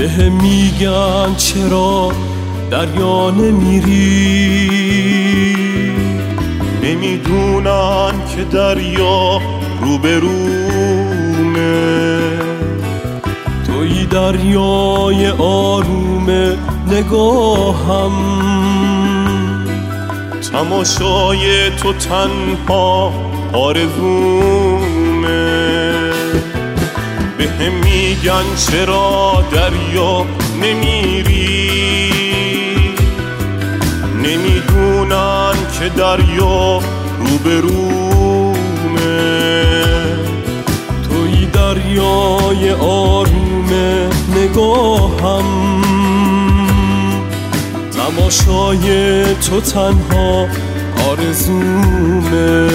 بهم میگن چرا دریا نمیری، نمیدونن که دریا روبرومه. توی دریای آروم نگاهم، تماشای تو تنها آرزومه. بهم میگن چرا دریا نمیری، نمیدونن که دریا روبرومه. توی دریای آروم نگاهم، تماشای تو تنها آرزومه.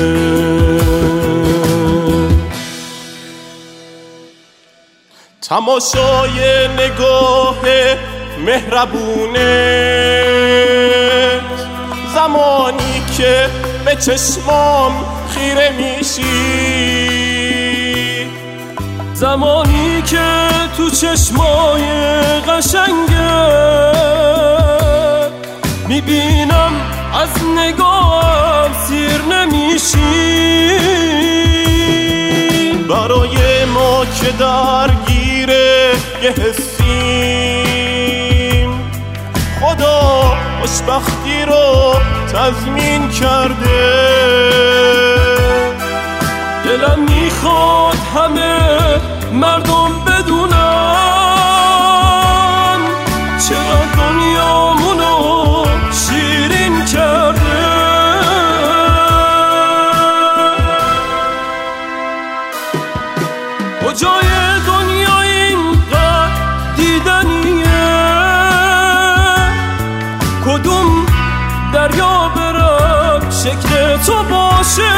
تماشای نگاه مهربونت، زمانی که به چشمام خیره میشی، زمانی که تو چشمای قشنگه میبینم از نگاهم سیر نمیشی. برای ما که درگیر یه حسیم، خدا خوشبختی رو تضمین کرده. دلم میخواد همه مردم بدونن چقدر دنیامونو شیرین کرده. کجای دنیا اینقدر دیدنیه، کدوم دریا برم شکل تو باشه.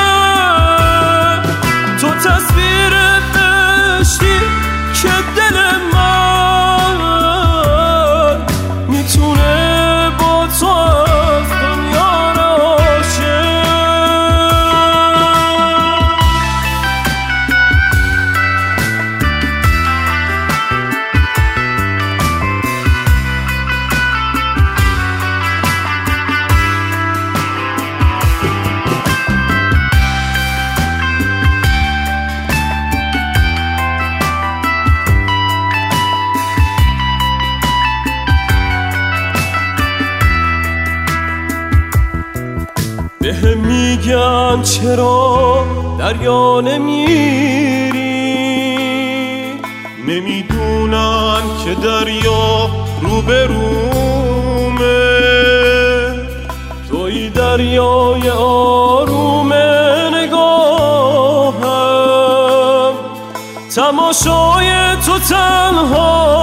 تو تصویر دشتی که دل من میتونه با تو از دنیا راشه. بهم میگن چرا دریا نمیری، نمیدونن که دریا روبرومه. توی دریای آروم نگاهم، تماشای تو تنها